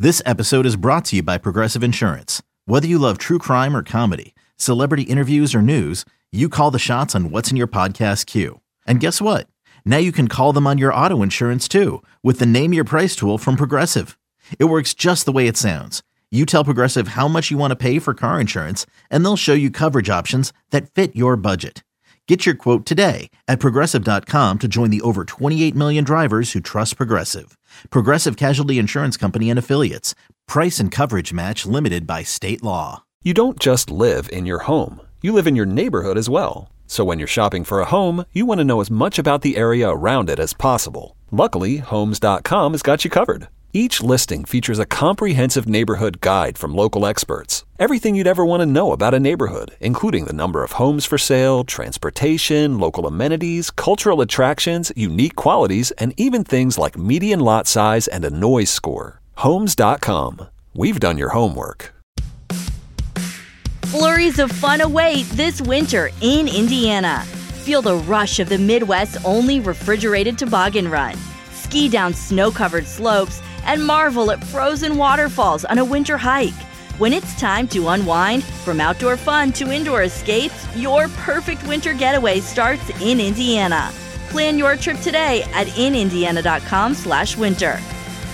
This episode is brought to you by Progressive Insurance. Whether you love true crime or comedy, celebrity interviews or news, you call the shots on what's in your podcast queue. And guess what? Now you can call them on your auto insurance too with the Name Your Price tool from Progressive. It works just the way it sounds. You tell Progressive how much you want to pay for car insurance, and they'll show you coverage options that fit your budget. Get your quote today at Progressive.com to join the over 28 million drivers who trust Progressive. Progressive Casualty Insurance Company and Affiliates. Price and coverage match limited by state law. You don't just live in your home. You live in your neighborhood as well. So when you're shopping for a home, you want to know as much about the area around it as possible. Luckily, Homes.com has got you covered. Each listing features a comprehensive neighborhood guide from local experts. Everything you'd ever want to know about a neighborhood, including the number of homes for sale, transportation, local amenities, cultural attractions, unique qualities, and even things like median lot size and a noise score. Homes.com. We've done your homework. Flurries of fun await this winter in Indiana. Feel the rush of the Midwest's only refrigerated toboggan run. Ski down snow-covered slopes and marvel at frozen waterfalls on a winter hike. When it's time to unwind, from outdoor fun to indoor escapes, your perfect winter getaway starts in Indiana. Plan your trip today at inindiana.com/winter.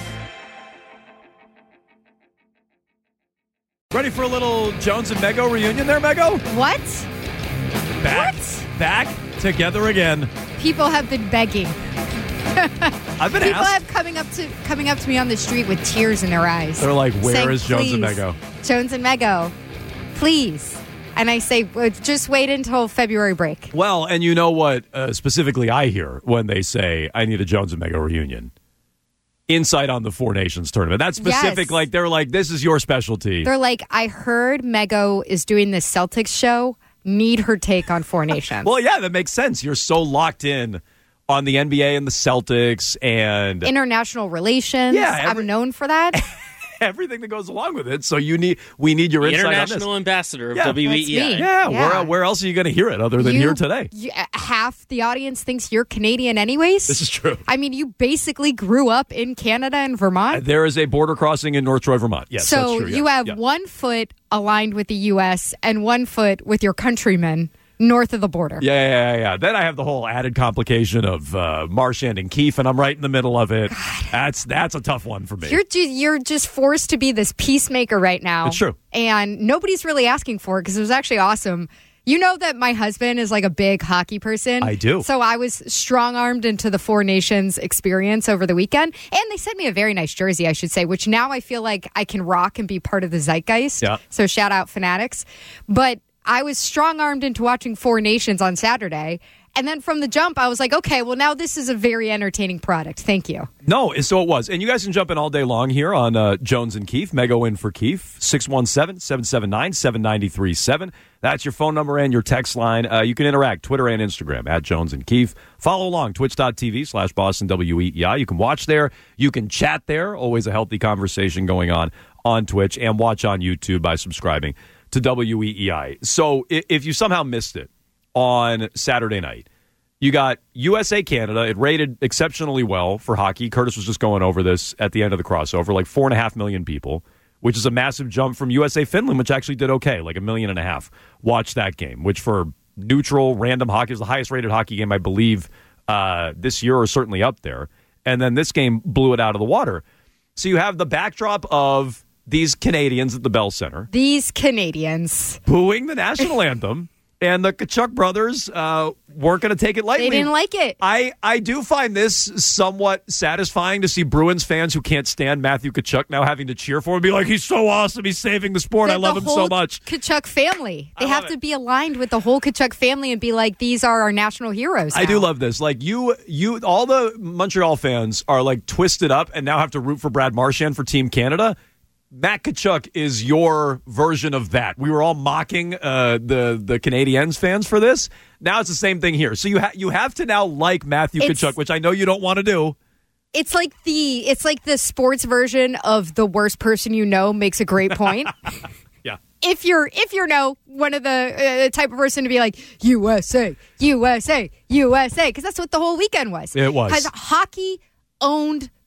Ready for a little Jones and Mego reunion there, Mego? What? Back together again. People have been begging. I've been People asked. have coming up to me on the street with tears in their eyes. They're like, "Where saying, is Jones and "Please, Mego?" Jones and Mego, please." And I say, well, just wait until February break. Well, and you know what specifically I hear when they say, I need a Jones and Mego reunion? Insight on the Four Nations tournament. That's specific. Yes. Like, they're like, this is your specialty. They're like, I heard Mego is doing the Celtics show. Need her take on Four Nations. Well, yeah, that makes sense. You're so locked in on the NBA and the Celtics and international relations. Yeah, I'm known for that. everything that goes along with it. So we need your insight on this. International ambassador of Yeah. WEEI. That's me. Yeah. Where else are you going to hear it other than here today? Half the audience thinks you're Canadian anyways. This is true. I mean, you basically grew up in Canada and Vermont. There is a border crossing in North Troy, Vermont. Yes, so that's true. you have 1 foot aligned with the U.S. and 1 foot with your countrymen north of the border. Yeah. Then I have the whole added complication of Marchand and Keefe, and I'm right in the middle of it. God. That's a tough one for me. You're just forced to be this peacemaker right now. It's true. And nobody's really asking for it because it was actually awesome. You know that my husband is like a big hockey person. I do. So I was strong-armed into the Four Nations experience over the weekend. And they sent me a very nice jersey, I should say, which now I feel like I can rock and be part of the zeitgeist. Yeah. So shout out Fanatics. But I was strong-armed into watching Four Nations on Saturday. And then from the jump, I was like, okay, well, now this is a very entertaining product. Thank you. No, so it was. And you guys can jump in all day long here on Jones and Keefe. Mego in for Keefe, 617-779-7937. That's your phone number and your text line. You can interact, Twitter and Instagram, at Jones and Keefe. Follow along, twitch.tv/Boston WEEI. You can watch there. You can chat there. Always a healthy conversation going on Twitch. And watch on YouTube by subscribing to WEEI. So if you somehow missed it on Saturday night, you got USA-Canada. It rated exceptionally well for hockey. Curtis was just going over this at the end of the crossover, like 4.5 million people, which is a massive jump from USA-Finland, which actually did okay, like 1.5 million. Watched that game, which for neutral, random hockey is the highest-rated hockey game, I believe, this year, or certainly up there. And then this game blew it out of the water. So you have the backdrop of these Canadians at the Bell Center. These Canadians. Booing the national anthem. And the Tkachuk brothers weren't going to take it lightly. They didn't like it. I do find this somewhat satisfying to see Bruins fans who can't stand Matthew Tkachuk now having to cheer for him and be like, he's so awesome. He's saving the sport. I love him so much. Tkachuk family. They have to be aligned with the whole Tkachuk family and be like, these are our national heroes now. I do love this. Like you, all the Montreal fans are like twisted up and now have to root for Brad Marchand for Team Canada. Matt Tkachuk is your version of that. We were all mocking the Canadiens fans for this. Now it's the same thing here. So you have to now like Matthew Tkachuk, which I know you don't want to do. It's like the sports version of the worst person you know makes a great point. Yeah. If you're one of the type of person to be like USA, USA, USA, because that's what the whole weekend was. It was. Has hockey owned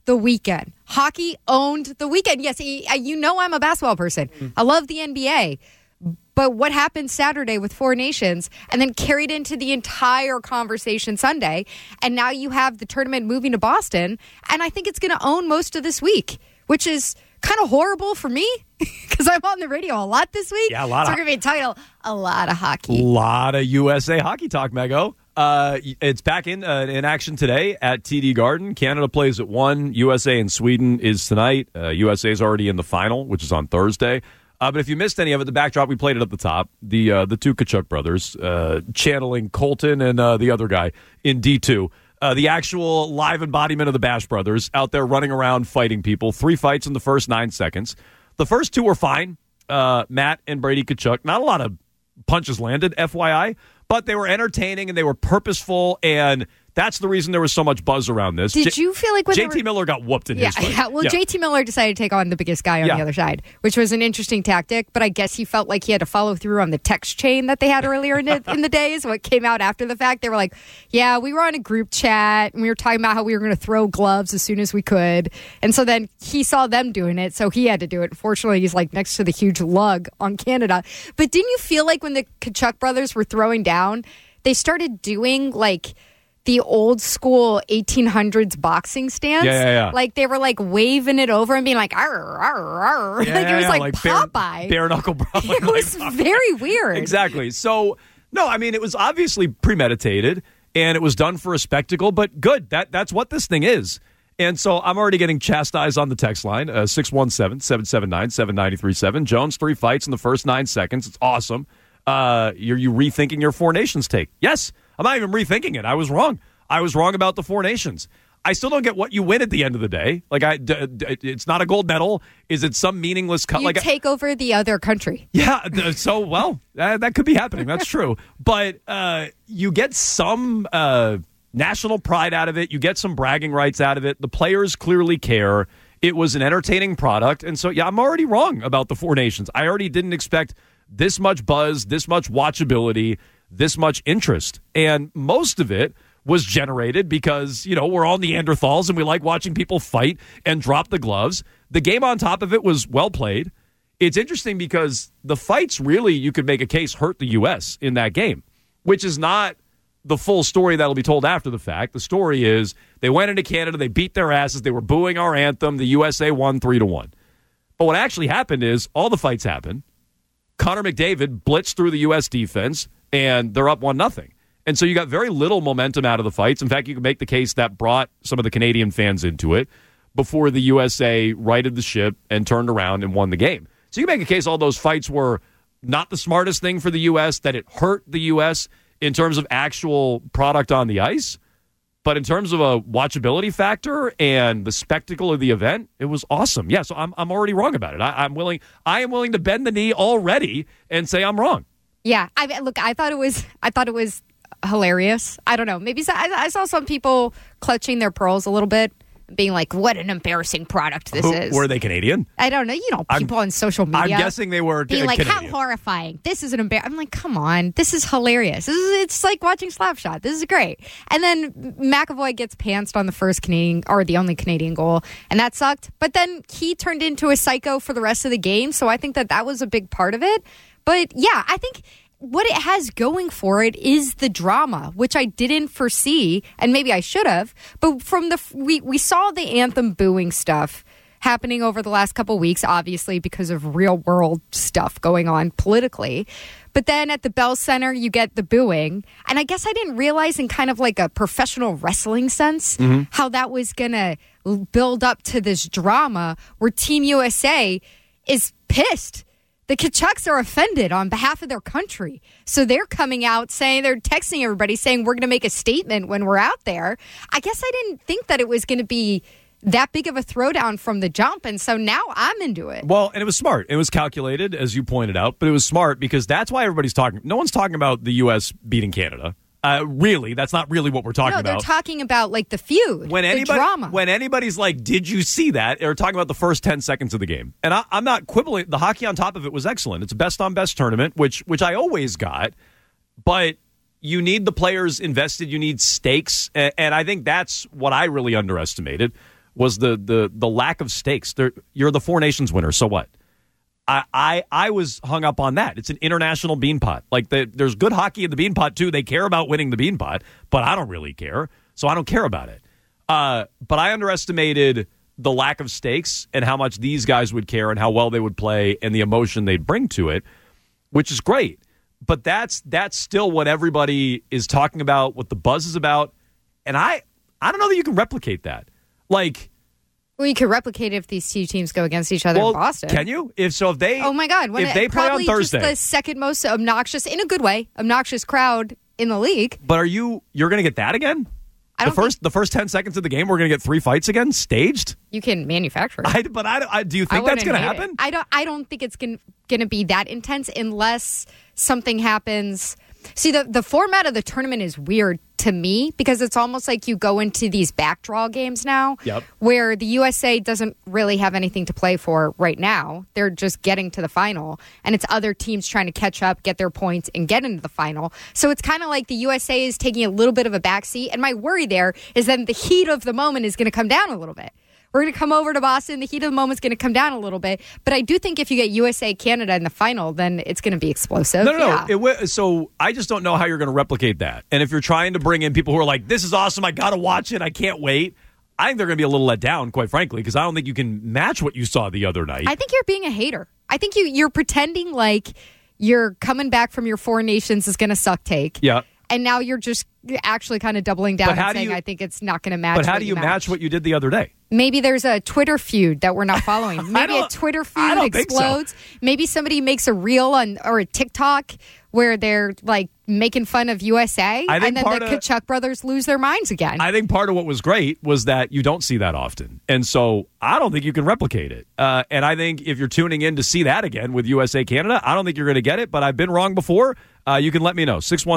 the weekend. Hockey owned the weekend. Yes, you know I'm a basketball person. I love the NBA. But what happened Saturday with Four Nations and then carried into the entire conversation Sunday, and now you have the tournament moving to Boston, and I think it's going to own most of this week, which is kind of horrible for me because I'm on the radio a lot this week. Yeah, a lot. So we're going to be entitled a lot of hockey. A lot of USA hockey talk, Mego. It's back in action today at TD Garden. Canada plays at 1. USA and Sweden is tonight. USA is already in the final, which is on Thursday. But if you missed any of it, the backdrop, we played it at the top. The two Tkachuk brothers channeling Colton and the other guy in D2. The actual live embodiment of the Bash brothers out there running around fighting people. 3 fights in the first 9 seconds. The first 2 were fine. Matt and Brady Tkachuk. Not a lot of punches landed, FYI. But they were entertaining and they were purposeful, and that's the reason there was so much buzz around this. Did you feel like when JT Miller got whooped in his fight? Yeah, well, JT Miller decided to take on the biggest guy on the other side, which was an interesting tactic, but I guess he felt like he had to follow through on the text chain that they had earlier in the days. What came out after the fact, they were like, yeah, we were on a group chat, and we were talking about how we were going to throw gloves as soon as we could, and so then he saw them doing it, so he had to do it. Fortunately, he's like next to the huge lug on Canada. But didn't you feel like when the Tkachuk brothers were throwing down, they started doing like the old school 1800s boxing stance? Yeah. Like they were like waving it over and being like, arr, arr, arr. Like it was like Popeye. Bare knuckle brawling. It was very weird. Exactly. So, no, I mean, it was obviously premeditated and it was done for a spectacle, but good. That's what this thing is. And so I'm already getting chastised on the text line, 617-779-7937. Jones, 3 fights in the first 9 seconds. It's awesome. You rethinking your Four Nations take? Yes. I'm not even rethinking it. I was wrong. I was wrong about the Four Nations. I still don't get what you win at the end of the day. Like, it's not a gold medal. Is it some meaningless cut? You take over the other country. Yeah. So, well, that could be happening. That's true. But you get some national pride out of it. You get some bragging rights out of it. The players clearly care. It was an entertaining product. And so, yeah, I'm already wrong about the Four Nations. I already didn't expect this much buzz, this much watchability, this much interest. And most of it was generated because, we're all Neanderthals and we like watching people fight and drop the gloves. The game on top of it was well played. It's interesting because the fights really, you could make a case, hurt the U.S. in that game, which is not the full story that'll be told after the fact. The story is they went into Canada, they beat their asses, they were booing our anthem, the USA won 3-1. But what actually happened is all the fights happened. Connor McDavid blitzed through the U.S. defense, and they're up 1-0. And so you got very little momentum out of the fights. In fact, you can make the case that brought some of the Canadian fans into it before the USA righted the ship and turned around and won the game. So you can make a case all those fights were not the smartest thing for the U.S., that it hurt the U.S. in terms of actual product on the ice. But in terms of a watchability factor and the spectacle of the event, it was awesome. Yeah, so I'm already wrong about it. I am willing to bend the knee already and say I'm wrong. Yeah, I thought it was hilarious. I don't know. Maybe I saw some people clutching their pearls a little bit, being like, "What an embarrassing product this is." Were they Canadian? I don't know. People on social media. I'm guessing they were being like, Canadian. "How horrifying! This is an I'm like, "Come on, this is hilarious. It's like watching Slapshot. This is great." And then McAvoy gets pantsed on the first Canadian or the only Canadian goal, and that sucked. But then he turned into a psycho for the rest of the game, so I think that was a big part of it. But yeah, I think what it has going for it is the drama, which I didn't foresee, and maybe I should have. But from we saw the anthem booing stuff happening over the last couple of weeks, obviously because of real world stuff going on politically. But then at the Bell Center, you get the booing. And I guess I didn't realize in kind of like a professional wrestling sense how that was going to build up to this drama where Team USA is pissed. The Tkachuks are offended on behalf of their country. So they're coming out saying, they're texting everybody saying, we're going to make a statement when we're out there. I guess I didn't think that it was going to be that big of a throwdown from the jump. And so now I'm into it. Well, and it was smart. It was calculated, as you pointed out, but it was smart because that's why everybody's talking. No one's talking about the U.S. beating Canada. Really, that's not really what we're talking about. No, they're talking about like the feud, the drama. When anybody's like, did you see that? They're talking about the first 10 seconds of the game. And I'm not quibbling. The hockey on top of it was excellent. It's a best-on-best tournament, which I always got. But you need the players invested. You need stakes. And I think that's what I really underestimated was the lack of stakes. You're the Four Nations winner, so what? I was hung up on that. It's an international beanpot. Like, there's good hockey in the beanpot, too. They care about winning the beanpot, but I don't really care, so I don't care about it. But I underestimated the lack of stakes and how much these guys would care and how well they would play and the emotion they'd bring to it, which is great. But that's still what everybody is talking about, what the buzz is about. And I don't know that you can replicate that. Like, well, you could replicate it if these two teams go against each other in Boston. Can you? If they, oh my God, if they play on Thursday, just the second most obnoxious, in a good way, obnoxious crowd in the league. But you're going to get that again? The first 10 seconds of the game, we're going to get 3 fights again, staged? You can manufacture it. Do you think that's going to happen? I don't think it's going to be that intense unless something happens. See, the format of the tournament is weird to me because it's almost like you go into these backdraw games now where the USA doesn't really have anything to play for right now. They're just getting to the final, and it's other teams trying to catch up, get their points, and get into the final. So it's kind of like the USA is taking a little bit of a backseat, and my worry there is that the heat of the moment is going to come down a little bit. We're going to come over to Boston. The heat of the moment is going to come down a little bit. But I do think if you get USA-Canada in the final, then it's going to be explosive. No. So I just don't know how you're going to replicate that. And if you're trying to bring in people who are like, this is awesome, I got to watch it, I can't wait, I think they're going to be a little let down, quite frankly, because I don't think you can match what you saw the other night. I think you're being a hater. I think you're pretending like you're coming back from your Four Nations is going to suck take. Yeah. And now you're just actually kind of doubling down and saying, I think it's not going to match. But how do you match what you did the other day? Maybe there's a Twitter feud that we're not following. Maybe a Twitter feud explodes. So. Maybe somebody makes a reel or a TikTok where they're like making fun of USA, and then the Kachuk brothers lose their minds again. I think part of what was great was that you don't see that often. And so I don't think you can replicate it. And I think if you're tuning in to see that again with USA Canada, I don't think you're going to get it, but I've been wrong before. You can let me know.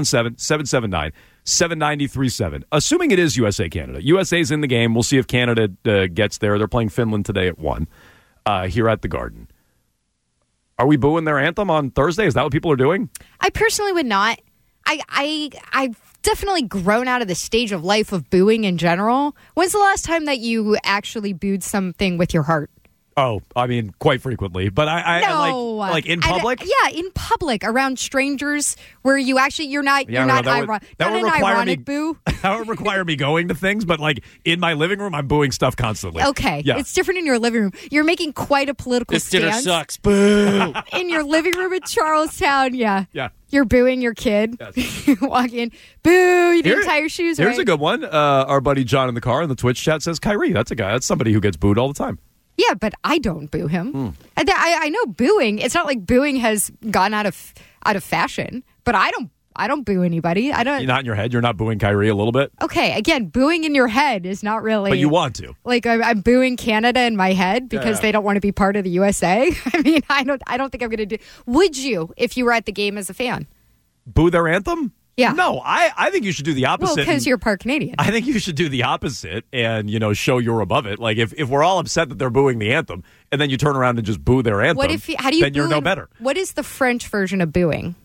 617-779-7937. Assuming it is USA Canada. USA's in the game. We'll see if Canada gets there. They're playing Finland today at 1 here at the Garden. Are we booing their anthem on Thursday? Is that what people are doing? I personally would not. I've definitely grown out of the stage of life of booing in general. When's the last time that you actually booed something with your heart? Oh, I mean, quite frequently. But I like in public? In public, around strangers where you actually, you're not an ironic boo. That would require me going to things, but like in my living room, I'm booing stuff constantly. Okay. Yeah. It's different in your living room. You're making quite a political stance. This dinner sucks. Boo. In your living room in Charlestown, yeah. Yeah. You're booing your kid. Yes. You walk in, boo, you didn't tie your shoes right. Here's a good one. Our buddy John in the car in the Twitch chat says, Kyrie, that's somebody who gets booed all the time. Yeah, but I don't boo him. I know booing. It's not like booing has gone out of fashion, but I don't boo anybody. I don't. You're not in your head. You're not booing Kyrie a little bit. Okay, again, booing in your head is not really. But you want to. Like I'm booing Canada in my head because they don't want to be part of the USA. I mean, I don't think I'm going to do. Would you if you were at the game as a fan? Boo their anthem? Yeah. No, I think you should do the opposite. Well, because you're part Canadian. I think you should do the opposite and, show you're above it. Like, if we're all upset that they're booing the anthem and then you turn around and just boo their anthem, then you're no better. What is the French version of booing?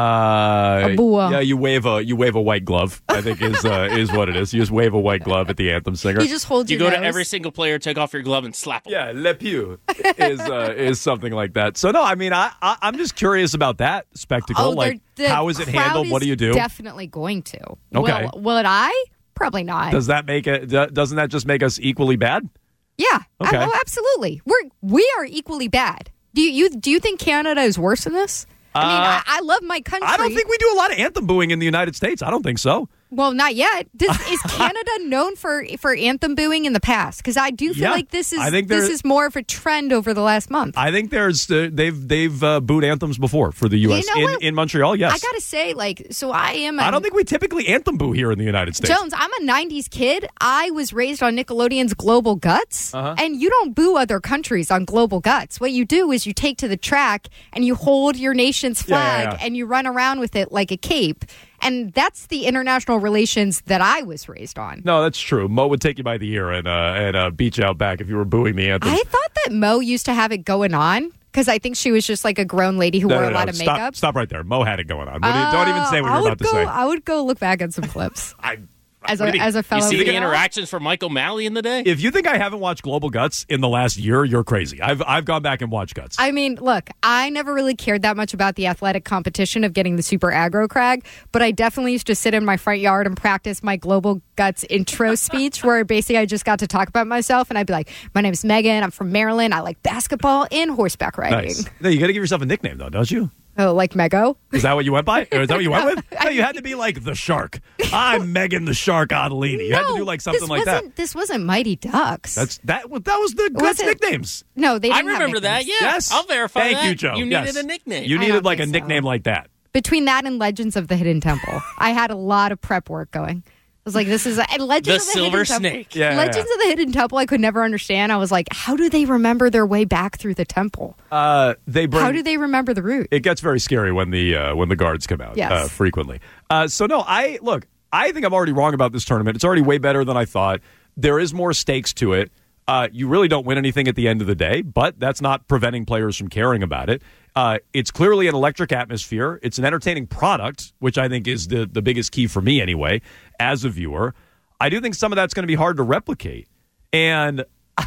Yeah, you wave a white glove, I think is what it is. You just wave a white glove at the anthem singer. You just hold your nose. You go to every single player, take off your glove, and slap them. Yeah, le pied is something like that. So, no, I mean, I'm just curious about that spectacle. How is it handled? What do you do? Definitely going to. Okay. Will I? Probably not. Doesn't that just make us equally bad? Yeah. Okay. Absolutely. We are equally bad. Do you think Canada is worse than this? I mean, I love my country. I don't think we do a lot of anthem booing in the United States. I don't think so. Well, not yet. Is Canada known for anthem booing in the past? Because I do feel like this is more of a trend over the last month. I think they've booed anthems before for the U.S. in Montreal. Yes, I gotta say, I don't think we typically anthem boo here in the United States. Jones, I'm a '90s kid. I was raised on Nickelodeon's Global Guts, and you don't boo other countries on Global Guts. What you do is you take to the track and you hold your nation's flag and you run around with it like a cape. And that's the international relations that I was raised on. No, that's true. Mo would take you by the ear and beat you out back if you were booing the anthem. I thought that Mo used to have it going on because I think she was just like a grown lady who wore a lot of makeup. Stop right there. Mo had it going on. Don't even say what you're about to say. I would go look back at some clips. as What do you mean? a You fellow. see the female. interactions from Mike O'Malley in the day? If you think I haven't watched Global Guts in the last year, you're crazy. I've gone back and watched Guts. I mean, look, I never really cared that much about the athletic competition of getting the super aggro crag, but I definitely used to sit in my front yard and practice my Global Guts intro speech where basically I just got to talk about myself and I'd be like, my name is Megan, I'm from Maryland, I like basketball and horseback riding. Nice. No, you got to give yourself a nickname, though, don't you? Oh, like Mego? Is that what you went by? Or is that what you went with? No, you had to be like the Shark. I'm Megan the Shark Ottolini. You had to do like something like that. This wasn't Mighty Ducks. That was the Guts it? nicknames. No, they I didn't have remember that. nicknames. Yeah, Yes. I'll verify Thank that. you, Joe. You Yes. needed a nickname. You I needed don't like a think so. nickname like that. Between that and Legends of the Hidden Temple, I had a lot of prep work going. I was like, this is and Legends The of the Silver Hidden Temple. Snake. Yeah. Legends of the Hidden Temple, I could never understand. I was like, how do they remember their way back through the temple? They bring. How do they remember the route? It gets very scary when the guards come out. Yes. Frequently. So no, I think I'm already wrong about this tournament. It's already way better than I thought. There is more stakes to it. You really don't win anything at the end of the day, but that's not preventing players from caring about it. It's clearly an electric atmosphere. It's an entertaining product, which I think is the biggest key for me anyway, as a viewer. I do think some of that's going to be hard to replicate. And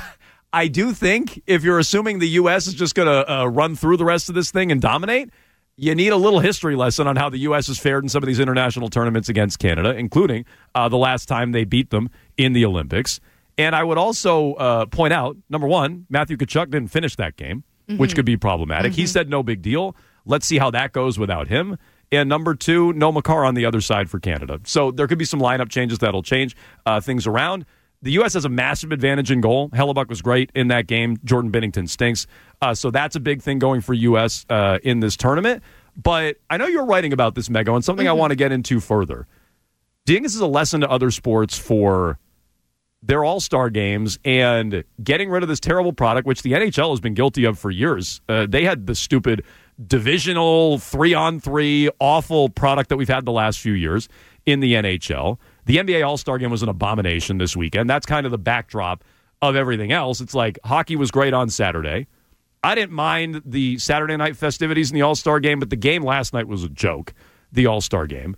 I do think if you're assuming the U.S. is just going to run through the rest of this thing and dominate, you need a little history lesson on how the U.S. has fared in some of these international tournaments against Canada, including the last time they beat them in the Olympics. And I would also point out, number one, Matthew Tkachuk didn't finish that game, which could be problematic. He said no big deal. Let's see how that goes without him. And number two, no Makar on the other side for Canada. So there could be some lineup changes that'll change things around. The U.S. has a massive advantage in goal. Hellebuck was great in that game. Jordan Binnington stinks. So that's a big thing going for U.S. In this tournament. But I know you're writing about this, Mego, and something I want to get into further. Do you think this is a lesson to other sports for their all-star games and getting rid of this terrible product, which the NHL has been guilty of for years? They had the stupid divisional 3-on-3 awful product that we've had the last few years in the NHL. The NBA All-Star Game was an abomination this weekend. That's kind of the backdrop of everything else. It's like hockey was great on Saturday. I didn't mind the Saturday night festivities in the All-Star Game, but the game last night was a joke, the All-Star Game.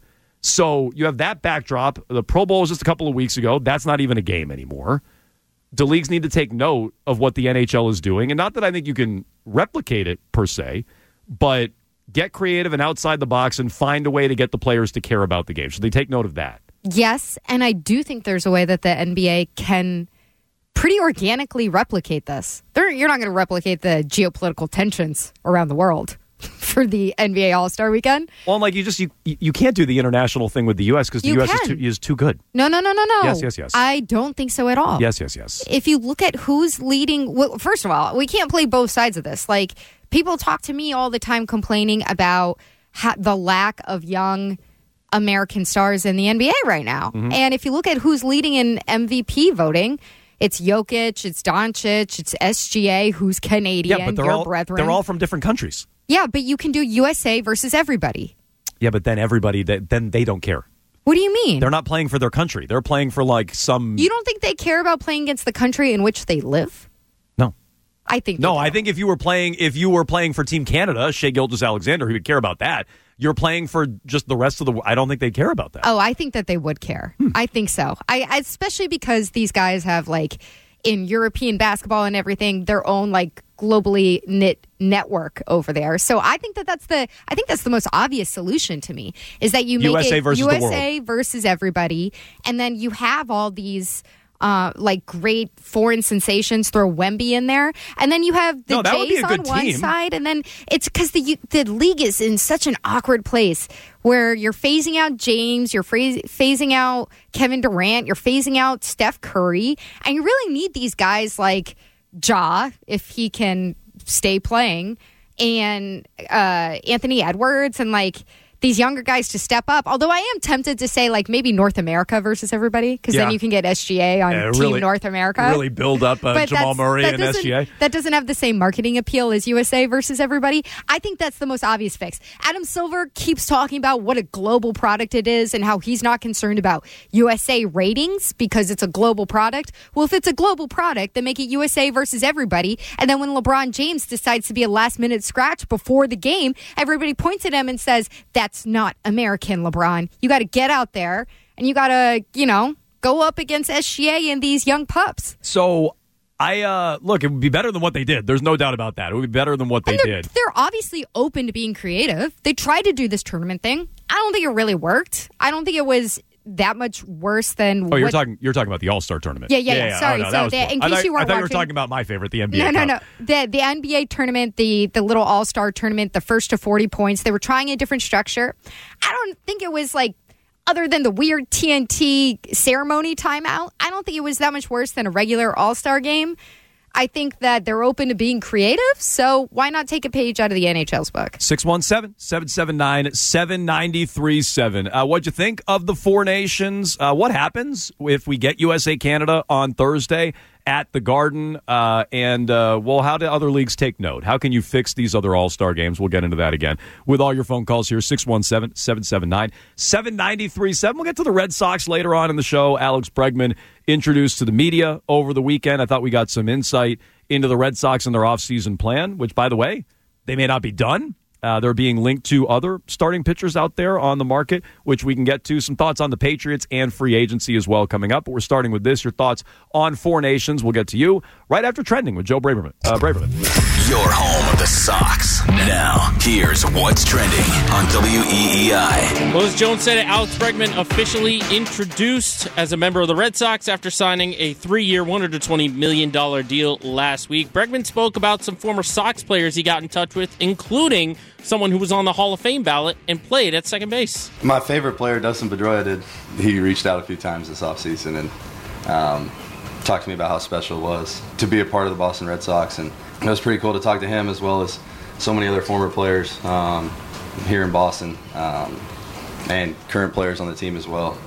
So you have that backdrop. The Pro Bowl was just a couple of weeks ago. That's not even a game anymore. The leagues need to take note of what the NHL is doing. And not that I think you can replicate it per se, but get creative and outside the box and find a way to get the players to care about the game. So they take note of that. Yes, and I do think there's a way that the NBA can pretty organically replicate this. You're not going to replicate the geopolitical tensions around the world for the NBA All-Star Weekend. Well, like you can't do the international thing with the U.S. because the U.S. is too good. No. Yes. I don't think so at all. Yes. If you look at who's leading, well, first of all, we can't play both sides of this. Like, people talk to me all the time complaining about the lack of young American stars in the NBA right now. And if you look at who's leading in MVP voting, it's Jokic, it's Doncic, it's SGA, who's Canadian, yeah, but your brethren. they're all from different countries. Yeah, but you can do USA versus everybody. Yeah, but then everybody, then they don't care. What do you mean? They're not playing for their country. They're playing for like some... You don't think they care about playing against the country in which they live? No. I think No, they do. I think if you were playing for Team Canada, Shea Gilgeous-Alexander, he would care about that. You're playing for just the rest of the... I don't think they care about that. Oh, I think that they would care. I think so. I especially because these guys have, like, in European basketball and everything, their own, like, globally knit network over there. So I think that's the most obvious solution to me, is that you make USA it versus the USA world. versus everybody, and then you have all these like great foreign sensations. Throw Wemby in there, and then you have the that would be Jays a on good one team. side, and then it's because the league is in such an awkward place where you're phasing out James, you're phasing out Kevin Durant, you're phasing out Steph Curry, and you really need these guys like Ja, if he can stay playing, and Anthony Edwards, and like these younger guys to step up. Although I am tempted to say like maybe North America versus everybody, because then you can get SGA on Team North America. Really build up Jamal Murray and SGA. That doesn't have the same marketing appeal as USA versus everybody. I think that's the most obvious fix. Adam Silver keeps talking about what a global product it is and how he's not concerned about USA ratings because it's a global product. Well, if it's a global product, then make it USA versus everybody. And then when LeBron James decides to be a last-minute scratch before the game, everybody points at him and says, that's not American, LeBron. You got to get out there and you got to, go up against SGA and these young pups. So look, it would be better than what they did. There's no doubt about that. It would be better than what they did. They're obviously open to being creative. They tried to do this tournament thing. I don't think it really worked. I don't think it was that much worse than. You're talking about the All-Star tournament. Yeah. Sorry. Oh, no, so I in case you weren't thought you were watching, talking about my favorite, the NBA. No. The NBA tournament, the little All-Star tournament, the first to 40 points. They were trying a different structure. I don't think it was like, other than the weird TNT ceremony timeout, I don't think it was that much worse than a regular All-Star game. I think that they're open to being creative, so why not take a page out of the NHL's book? 617-779-7937. What'd you think of the Four Nations? What happens if we get USA-Canada on Thursday at the Garden? How do other leagues take note? How can you fix these other All-Star games? We'll get into that again with all your phone calls here, 617-779-7937. We'll get to the Red Sox later on in the show. Alex Bregman introduced to the media over the weekend. I thought we got some insight into the Red Sox and their offseason plan, which, by the way, they may not be done. They're being linked to other starting pitchers out there on the market, which we can get to. Some thoughts on the Patriots and free agency as well coming up. But we're starting with this. Your thoughts on Four Nations. We'll get to you right after Trending with Joe Braverman. Your home of the Sox. Now, here's what's trending on WEEI. Well, as Jones said, Alex Bregman officially introduced as a member of the Red Sox after signing a 3-year, $120 million deal last week. Bregman spoke about some former Sox players he got in touch with, including someone who was on the Hall of Fame ballot and played at second base. My favorite player, Dustin Pedroia, he reached out a few times this offseason and talked to me about how special it was to be a part of the Boston Red Sox. And it was pretty cool to talk to him as well as so many other former players here in Boston and current players on the team as well.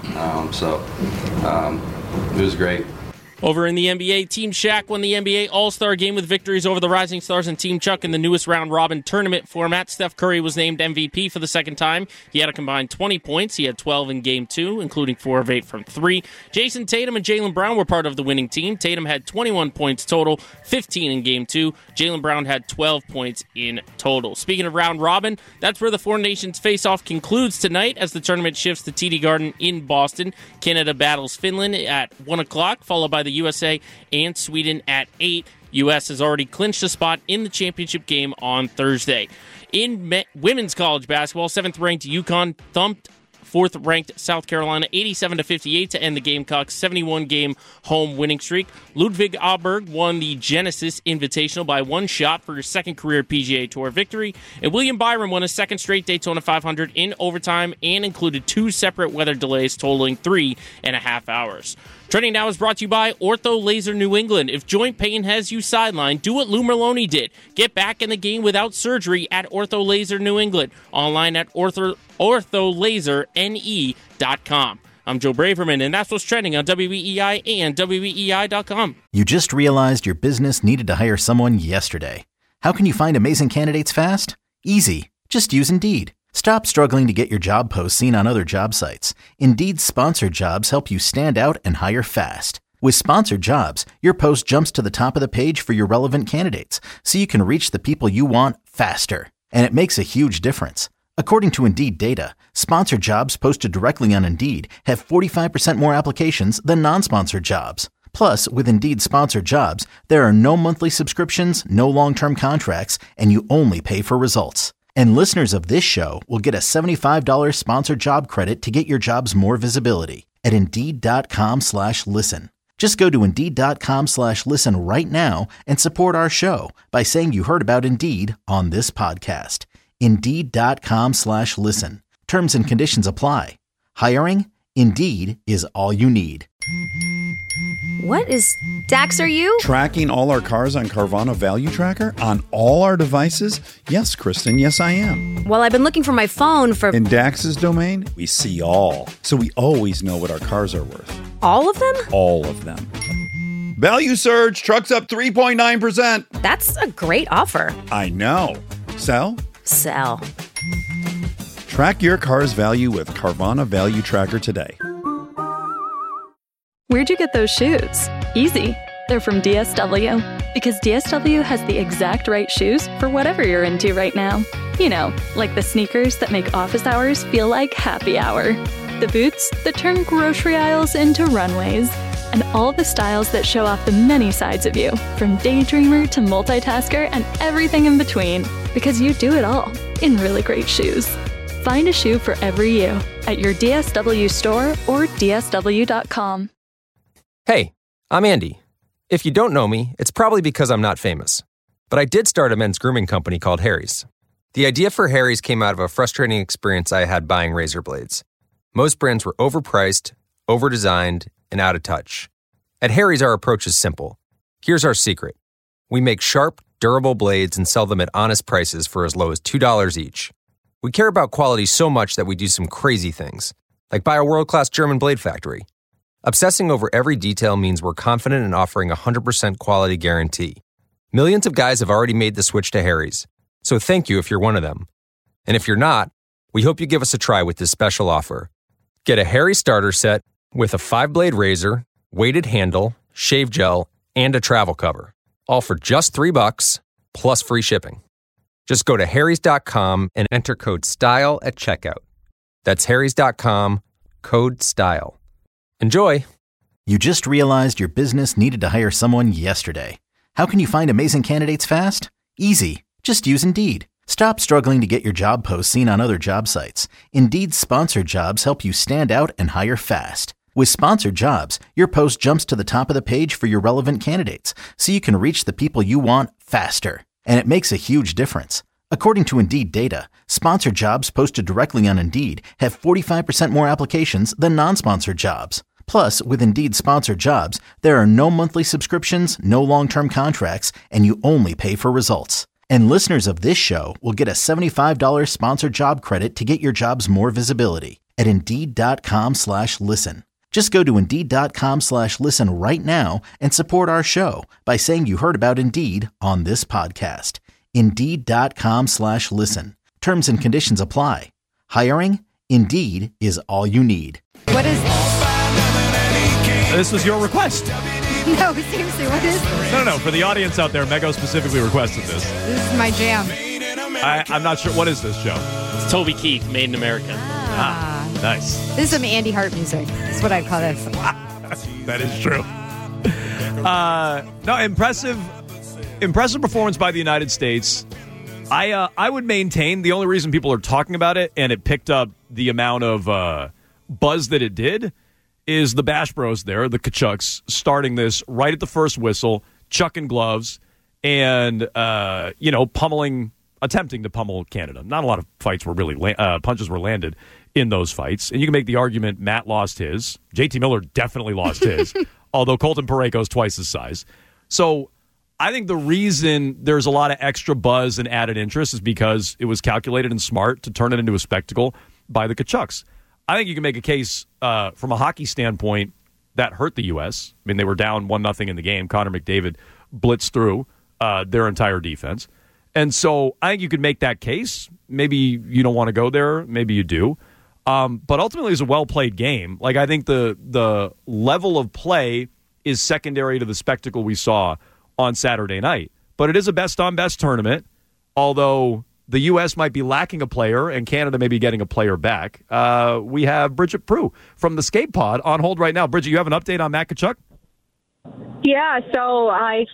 It was great. Over in the NBA, Team Shaq won the NBA All-Star Game with victories over the Rising Stars and Team Chuck in the newest round-robin tournament format. Steph Curry was named MVP for the second time. He had a combined 20 points. He had 12 in Game 2, including 4 of 8 from 3. Jason Tatum and Jaylen Brown were part of the winning team. Tatum had 21 points total, 15 in Game 2. Jaylen Brown had 12 points in total. Speaking of round-robin, that's where the Four Nations face-off concludes tonight as the tournament shifts to TD Garden in Boston. Canada battles Finland at 1 o'clock, followed by the USA and Sweden at 8. U.S. has already clinched a spot in the championship game on Thursday. In women's college basketball, 7th-ranked UConn thumped 4th-ranked South Carolina 87-58 to end the Gamecocks' 71-game home winning streak. Ludwig Aberg won the Genesis Invitational by 1 shot for his second career PGA Tour victory. And William Byron won a second straight Daytona 500 in overtime and included 2 separate weather delays totaling 3.5 hours. Trending Now is brought to you by Ortho Laser New England. If joint pain has you sidelined, do what Lou Merlone did. Get back in the game without surgery at Ortho Laser New England. Online at ortholaserne.com. I'm Joe Braverman, and that's what's trending on WEEI and WEEI.com. You just realized your business needed to hire someone yesterday. How can you find amazing candidates fast? Easy. Just use Indeed. Stop struggling to get your job posts seen on other job sites. Indeed's sponsored jobs help you stand out and hire fast. With sponsored jobs, your post jumps to the top of the page for your relevant candidates, so you can reach the people you want faster. And it makes a huge difference. According to Indeed data, sponsored jobs posted directly on Indeed have 45% more applications than non-sponsored jobs. Plus, with Indeed sponsored jobs, there are no monthly subscriptions, no long-term contracts, and you only pay for results. And listeners of this show will get a $75 sponsored job credit to get your jobs more visibility at Indeed.com/listen. Just go to Indeed.com/listen right now and support our show by saying you heard about Indeed on this podcast. Indeed.com/listen. Terms and conditions apply. Hiring? Indeed is all you need. What is Dax, are you? Tracking all our cars on Carvana Value Tracker on all our devices? Yes, Kristen, yes I am. Well, I've been looking for my phone for... In Dax's domain, we see all. So we always know what our cars are worth. All of them? All of them. Value surge, trucks up 3.9%. That's a great offer. I know. Sell? Sell. Track your car's value with Carvana Value Tracker today. Where'd you get those shoes? Easy. They're from DSW. Because DSW has the exact right shoes for whatever you're into right now. You know, like the sneakers that make office hours feel like happy hour. The boots that turn grocery aisles into runways. And all the styles that show off the many sides of you, from daydreamer to multitasker and everything in between. Because you do it all in really great shoes. Find a shoe for every you at your DSW store or DSW.com. Hey, I'm Andy. If you don't know me, it's probably because I'm not famous. But I did start a men's grooming company called Harry's. The idea for Harry's came out of a frustrating experience I had buying razor blades. Most brands were overpriced, overdesigned, and out of touch. At Harry's, our approach is simple. Here's our secret. We make sharp, durable blades and sell them at honest prices for as low as $2 each. We care about quality so much that we do some crazy things, like buy a world-class German blade factory. Obsessing over every detail means we're confident in offering a 100% quality guarantee. Millions of guys have already made the switch to Harry's, so thank you if you're one of them. And if you're not, we hope you give us a try with this special offer. Get a Harry's starter set with a 5-blade razor, weighted handle, shave gel, and a travel cover, all for just $3 plus free shipping. Just go to harrys.com and enter code STYLE at checkout. That's harrys.com, code STYLE. Enjoy! You just realized your business needed to hire someone yesterday. How can you find amazing candidates fast? Easy. Just use Indeed. Stop struggling to get your job posts seen on other job sites. Indeed's sponsored jobs help you stand out and hire fast. With sponsored jobs, your post jumps to the top of the page for your relevant candidates, so you can reach the people you want faster. And it makes a huge difference. According to Indeed data, sponsored jobs posted directly on Indeed have 45% more applications than non-sponsored jobs. Plus, with Indeed sponsored jobs, there are no monthly subscriptions, no long-term contracts, and you only pay for results. And listeners of this show will get a $75 sponsored job credit to get your jobs more visibility at Indeed.com/listen. Just go to Indeed.com/listen right now and support our show by saying you heard about Indeed on this podcast. Indeed.com/listen. Terms and conditions apply. Hiring? Indeed is all you need. What is this? This was your request. No, seriously, what is this? No. For the audience out there, Mego specifically requested this. This is my jam. I'm not sure. What is this, Joe? It's Toby Keith, Made in America. Nice. This is some Andy Hart music. That's what I'd call this. That is true. No, impressive performance by the United States. I would maintain the only reason people are talking about it and it picked up the amount of buzz that it did is the Bash Bros there, the Kachucks, starting this right at the first whistle, chucking gloves, and attempting to pummel Canada. Not a lot of fights were really punches were landed in those fights, and you can make the argument Matt lost his, JT Miller definitely lost his, although Colton Parayko is twice his size. So I think the reason there's a lot of extra buzz and added interest is because it was calculated and smart to turn it into a spectacle by the Kachucks. I think you can make a case from a hockey standpoint that hurt the U.S. I mean, they were down 1-0 in the game. Connor McDavid blitzed through their entire defense. And so I think you could make that case. Maybe you don't want to go there. Maybe you do. But ultimately, it was a well-played game. Like, I think the level of play is secondary to the spectacle we saw on Saturday night. But it is a best-on-best tournament, although the U.S. might be lacking a player and Canada may be getting a player back. We have Bridget Prue from the Skate Pod on hold right now. Bridget, you have an update on Matt Tkachuk? Yeah, so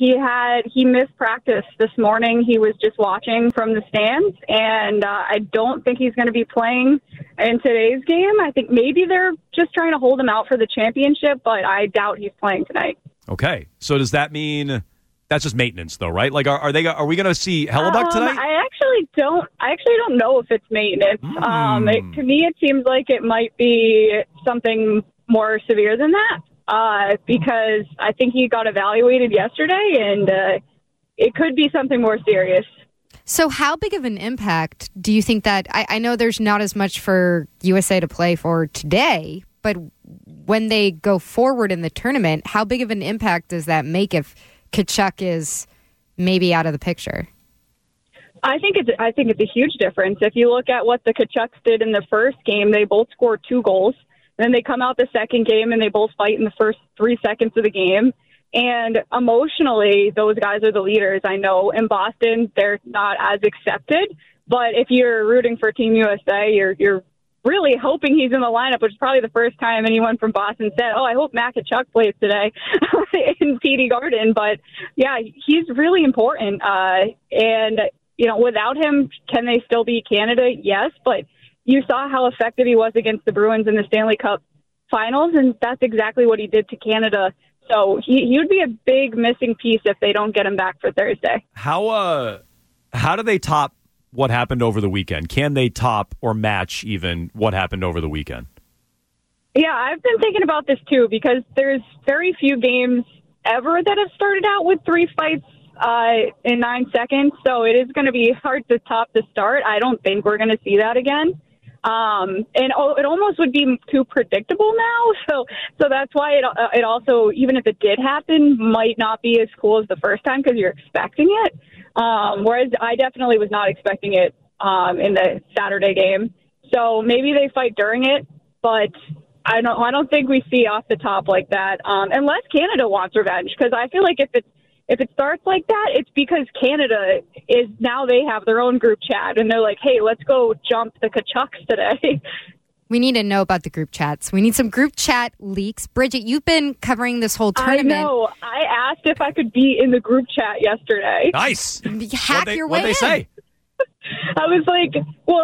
he missed practice this morning. He was just watching from the stands, and I don't think he's going to be playing in today's game. I think maybe they're just trying to hold him out for the championship, but I doubt he's playing tonight. Okay, so does that mean that's just maintenance, though, right? Like, are we going to see Hellebuck tonight? I actually don't know if it's maintenance. To me, it seems like it might be something more severe than that. Because I think he got evaluated yesterday, and it could be something more serious. So how big of an impact do you think that, I know there's not as much for USA to play for today, but when they go forward in the tournament, how big of an impact does that make if Tkachuk is maybe out of the picture? I think it's a huge difference. If you look at what the Tkachuks did in the first game, they both scored 2 goals. Then they come out the second game and they both fight in the first 3 seconds of the game. And emotionally, those guys are the leaders. I know in Boston, they're not as accepted. But if you're rooting for Team USA, you're really hoping he's in the lineup, which is probably the first time anyone from Boston said, I hope Matt Tkachuk plays today in TD Garden. But, yeah, he's really important. And, without him, can they still beat Canada? Yes, but you saw how effective he was against the Bruins in the Stanley Cup Finals, and that's exactly what he did to Canada. So he would be a big missing piece if they don't get him back for Thursday. How do they top what happened over the weekend? Can they top or match even what happened over the weekend? Yeah, I've been thinking about this too, because there's very few games ever that have started out with 3 fights in 9 seconds. So it is going to be hard to top the start. I don't think we're going to see that again. And it almost would be too predictable now. So that's why it also, even if it did happen, might not be as cool as the first time because you're expecting it. Whereas I definitely was not expecting it in the Saturday game. So maybe they fight during it, but I don't think we see off the top like that unless Canada wants revenge. Because I feel like if it starts like that, it's because Canada is now they have their own group chat and they're like, hey, let's go jump the Tkachuks today. We need to know about the group chats. We need some group chat leaks. Bridget, you've been covering this whole tournament. I know. I asked if I could be in the group chat yesterday. Nice. Hack your way in. What'd they say? I was like,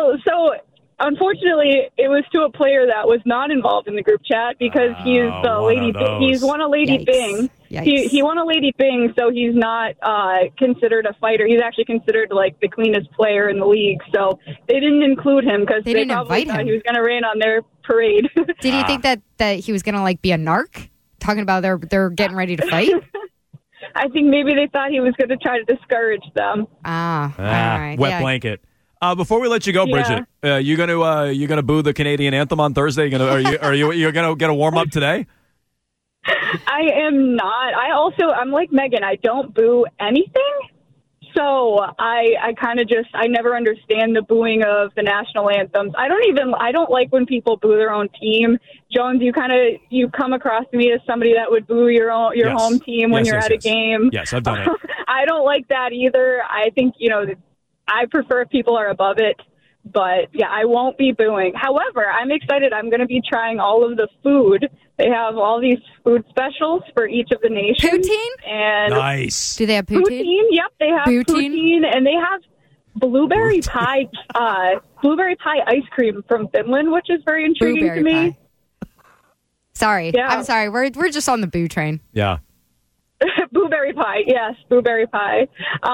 unfortunately, it was to a player that was not involved in the group chat because he's he's won a Lady Byng. He won a Lady Byng, so he's not considered a fighter. He's actually considered like the cleanest player in the league. So they didn't include him because they probably thought he was going to rain on their parade. Did he think that he was going to be a narc? Talking about they're getting ready to fight? I think maybe they thought he was going to try to discourage them. All right. Wet blanket. Before we let you go, Bridget, you gonna boo the Canadian anthem on Thursday? Are you gonna get a warm up today? I am not. I'm like Megan. I don't boo anything. So I kind of I never understand the booing of the national anthems. I don't like when people boo their own team. Jones, you come across to me as somebody that would boo your home team when you're at a game. Yes, I've done it. I don't like that either. I think, I prefer if people are above it. But, yeah, I won't be booing. However, I'm excited. I'm going to be trying all of the food. They have all these food specials for each of the nations. Poutine? And nice. Do they have poutine? Yep, they have poutine. And they have blueberry pie ice cream from Finland, which is very intriguing to me. Pie. Sorry. Yeah. I'm sorry. We're just on the boo train. Yeah. Blueberry pie, yes, blueberry pie.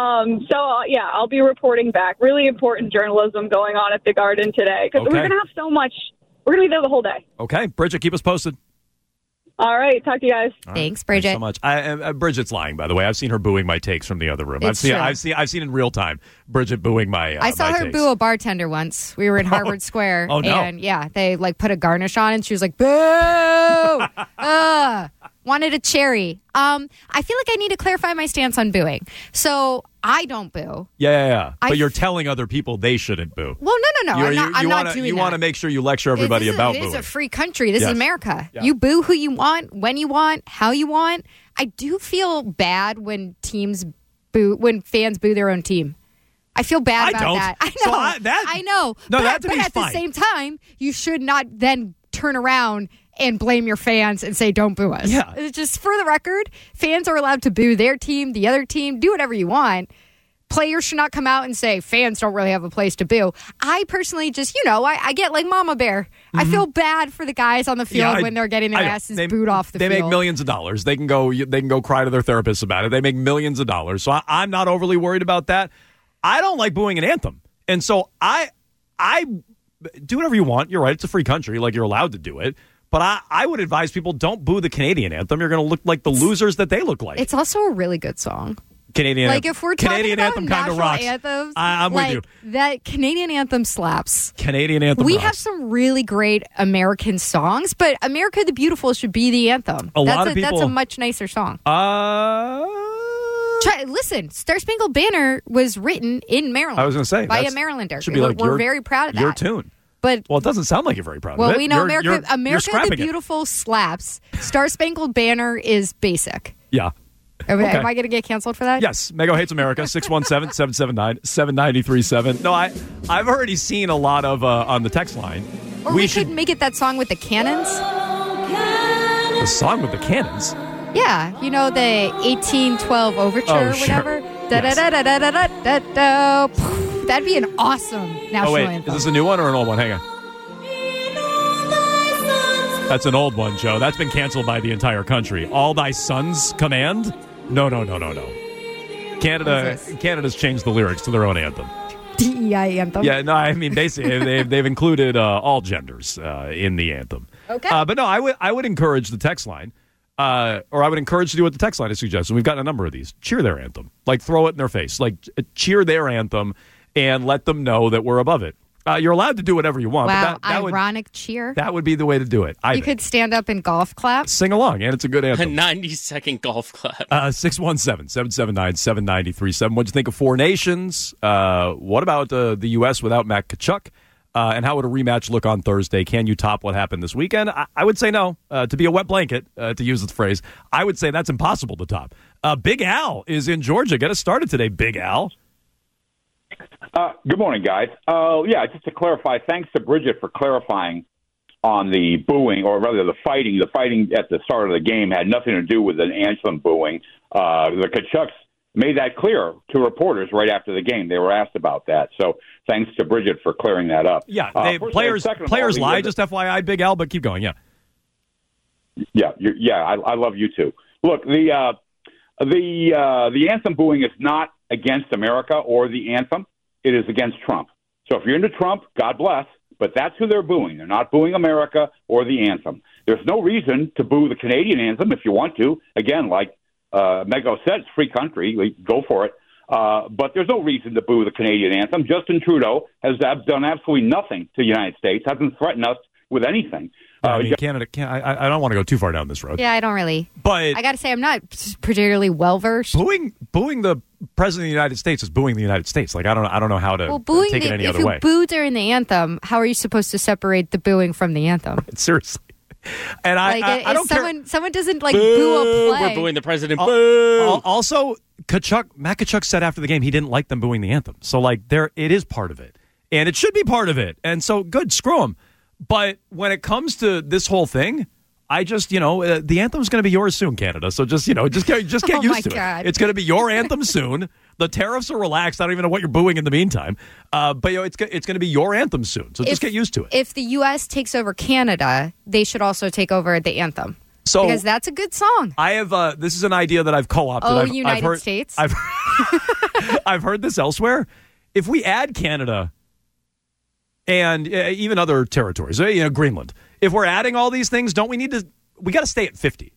I'll be reporting back. Really important journalism going on at the Garden today because we're going to have so much. We're going to be there the whole day. Okay, Bridget, keep us posted. All right, talk to you guys. Thanks, Bridget. Thanks so much. Bridget's lying, by the way. I've seen her booing my takes from the other room. I've seen in real time Bridget booing my. I saw her takes. boo a bartender once. We were in Harvard Square, no. And they put a garnish on, and she was like, "Boo!" Wanted a cherry. I feel like I need to clarify my stance on booing. So I don't boo. Yeah. But you're telling other people they shouldn't boo. Well, no. I'm not doing that. You want to make sure you lecture everybody about booing. It is a free country. This is America. Yeah. You boo who you want, when you want, how you want. I do feel bad when fans boo their own team. I feel bad about that. I know. I know. No, but fine. At the same time, you should not then turn around and blame your fans and say, don't boo us. Yeah. It's just for the record, fans are allowed to boo their team, the other team, do whatever you want. Players should not come out and say fans don't really have a place to boo. I personally just, I get like Mama Bear. Mm-hmm. I feel bad for the guys on the field when they're getting their asses booed off the field. They make millions of dollars. They can go cry to their therapists about it. They make millions of dollars. So I'm not overly worried about that. I don't like booing an anthem. And so I do whatever you want. You're right. It's a free country. Like, you're allowed to do it. But I would advise people don't boo the Canadian anthem. You're going to look like the losers that they look like. It's also a really good song. Canadian anthem. If we're talking Canadian about anthem kind of rocks. Anthems, I'm with you. That Canadian anthem slaps. Canadian anthem We rocks. have some really great American songs, but America the Beautiful should be the anthem. That's a much nicer song. Listen, Star Spangled Banner was written in Maryland. I was going to say. By a Marylander. Should be We're very proud of that. Your tune. But, it doesn't sound like you're very proud of it. Well, we know America the it. Beautiful slaps. Star Spangled Banner is basic. Yeah. Am I going to get canceled for that? Yes. Mego Hates America, 617-779-7937. No, I've already seen a lot of, on the text line, Or we could make it that song with the cannons. The song with the cannons? Yeah, you know, the 1812 Overture or whatever. Yes. Da-da-da-da-da-da-da. That'd be an awesome national anthem. Is this a new one or an old one? Hang on. That's an old one, Joe. That's been canceled by the entire country. All Thy Sons Command? No. Canada's changed the lyrics to their own anthem. DEI anthem. Yeah, no, I mean, basically, they've included all genders in the anthem. Okay. But no, I would encourage the text line, or I would encourage to do what the text line is suggesting. We've gotten a number of these. Cheer their anthem. Like, throw it in their face. Like, cheer their anthem and let them know that we're above it. You're allowed to do whatever you want. Wow, but that ironic cheer. That would be the way to do it. You could stand up and golf clap. Sing along, and it's a good anthem. A 90-second golf clap. 617-779-7937. What'd you think of Four Nations? What about the U.S. without Matt Tkachuk? And how would a rematch look on Thursday? Can you top what happened this weekend? I would say no. To be a wet blanket, to use the phrase, I would say that's impossible to top. Big Al is in Georgia. Get us started today, Big Al. Good morning, guys. Yeah, just to clarify, thanks to Bridget for clarifying on the booing, or rather the fighting. The fighting at the start of the game had nothing to do with an anthem booing. The Tkachuks made that clear to reporters right after the game. They were asked about that. So thanks to Bridget for clearing that up. Yeah, players lie, just FYI, Big Al, but keep going, yeah. Yeah, I love you too. Look, the anthem booing is not against America or the anthem. It is against Trump. So if you're into Trump, God bless, but that's who they're booing. They're not booing America or the anthem. There's no reason to boo the Canadian anthem if you want to. Again, like Mego said, it's free country. Go for it. But there's no reason to boo the Canadian anthem. Justin Trudeau has done absolutely nothing to the United States, hasn't threatened us with anything. I mean, Canada. I don't want to go too far down this road. Yeah, I don't really. But I got to say, I'm not particularly well versed. Booing the president of the United States is booing the United States. Like I don't know how to take it any other way. If you boo during the anthem, how are you supposed to separate the booing from the anthem? Right, seriously. And I don't care. Someone doesn't like boo a play. We're booing the president. Boo. Also, Matt Tkachuk said after the game he didn't like them booing the anthem. So like it is part of it, and it should be part of it. And so good, screw him. But when it comes to this whole thing, I just, the anthem's going to be yours soon, Canada. So just get used to it. It's going to be your anthem soon. The tariffs are relaxed. I don't even know what you're booing in the meantime. But it's going to be your anthem soon. So just get used to it. If the U.S. takes over Canada, they should also take over the anthem. So, because that's a good song. I have this is an idea that I've co-opted. United States. I've heard this elsewhere. If we add Canada and even other territories, Greenland. If we're adding all these things, we got to stay at 50.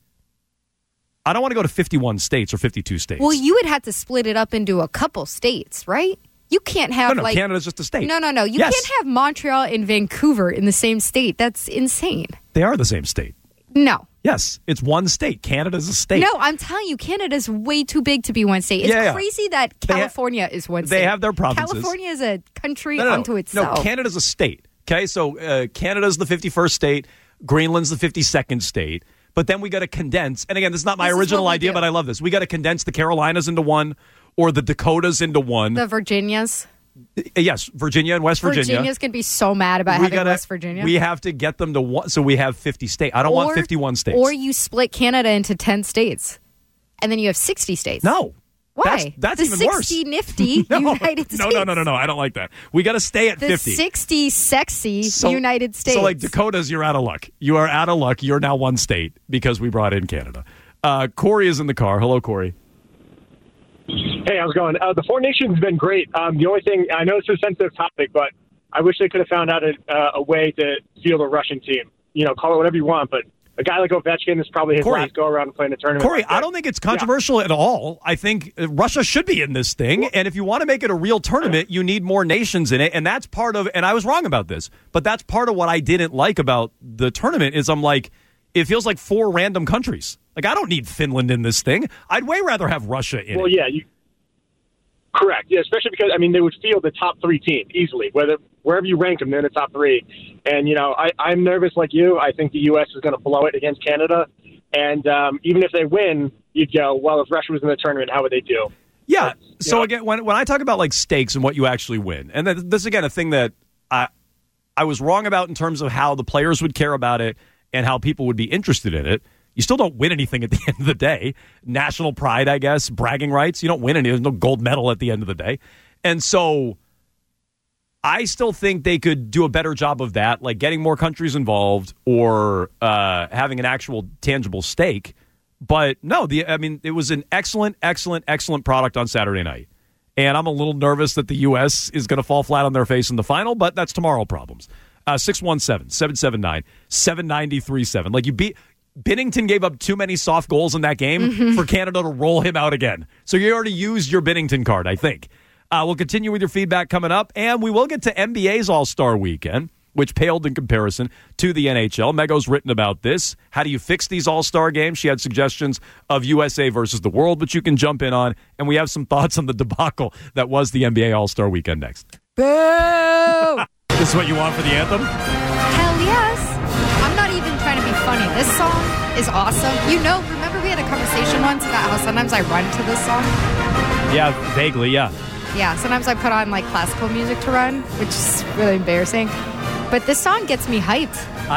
I don't want to go to 51 states or 52 states. Well, you would have to split it up into a couple states, right? You can't have No, Canada's just a state. No. You can't have Montreal and Vancouver in the same state. That's insane. They are the same state. No. Yes, it's one state. Canada's a state. No, I'm telling you, Canada's way too big to be one state. It's crazy that California is one state. They have their provinces. California is a country unto itself. No, Canada's a state. Okay, so Canada's the 51st state. Greenland's the 52nd state. But then we got to condense. And again, this is not my original idea, but I love this. We got to condense the Carolinas into one, or the Dakotas into one. The Virginias. Yes, Virginia and West Virginia. Virginia's going to be so mad about having West Virginia. We have to get them to one, so we have 50 states. I don't want 51 states. Or you split Canada into 10 states, and then you have 60 states. No. Why? That's the even 60 worse. nifty United States. No. I don't like that. We got to stay at 50. The 60 sexy United States. So like Dakotas, you're out of luck. You are out of luck. You're now one state because we brought in Canada. Corey is in the car. Hello, Corey. Hey, how's it going? The Four Nations has been great. The only thing, I know it's a sensitive topic, but I wish they could have found out a way to field a Russian team. Call it whatever you want, but a guy like Ovechkin is probably his last go-around to play in a tournament. Corey, I don't think it's controversial at all. I think Russia should be in this thing, and if you want to make it a real tournament, you need more nations in it, and that's part of, and I was wrong about this, but that's part of what I didn't like about the tournament is I'm like, it feels like 4 random countries. Like, I don't need Finland in this thing. I'd way rather have Russia in it. Well, yeah, correct. Yeah, especially because, they would field the top 3 teams easily, wherever you rank them, they're in the top 3. And, I'm nervous like you. I think the U.S. is going to blow it against Canada. And even if they win, you'd go, well, if Russia was in the tournament, how would they do? Yeah. So, again, when I talk about, like, stakes and what you actually win, and this, again, a thing that I was wrong about in terms of how the players would care about it and how people would be interested in it. You still don't win anything at the end of the day. National pride, I guess, bragging rights. You don't win any. There's no gold medal at the end of the day. And so I still think they could do a better job of that, like getting more countries involved or having an actual tangible stake. But no, it was an excellent product on Saturday night. And I'm a little nervous that the U.S. is going to fall flat on their face in the final, but that's tomorrow problems. 617-779-7937. Like Binnington gave up too many soft goals in that game for Canada to roll him out again. So you already used your Binnington card, I think. We'll continue with your feedback coming up, and we will get to NBA's All-Star Weekend, which paled in comparison to the NHL. Mego's written about this. How do you fix these All-Star games? She had suggestions of USA versus the world, which you can jump in on, and we have some thoughts on the debacle that was the NBA All-Star Weekend next. Boo! This is what you want for the anthem? Hell yes. I'm not even trying to be funny. This song is awesome. Remember we had a conversation once about how sometimes I run to this song? Yeah, vaguely, yeah. Yeah, sometimes I put on like classical music to run, which is really embarrassing. But this song gets me hyped.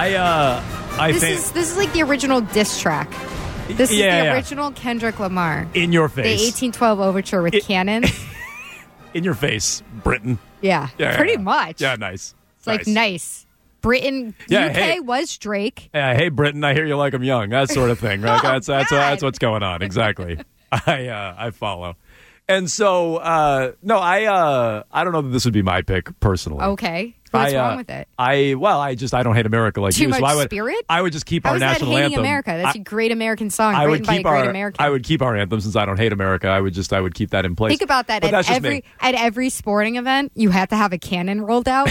This is like the original diss track. This is the original Kendrick Lamar. In your face. The 1812 Overture with cannons. In your face, Britain. Yeah, pretty much. Yeah, nice. It's like nice. Britain, UK was Drake. Yeah, hey Britain, I hear you like I'm young. That sort of thing, right? That's what's going on. Exactly. I follow. And so, I don't know that this would be my pick personally. Okay. What's wrong with it? I don't hate America like you. Too much so spirit? I would just keep our national hating anthem. America? That's a great American song. I would keep I would keep our anthem since I don't hate America. I would keep that in place. Think about that. At every sporting event, you have to have a cannon rolled out.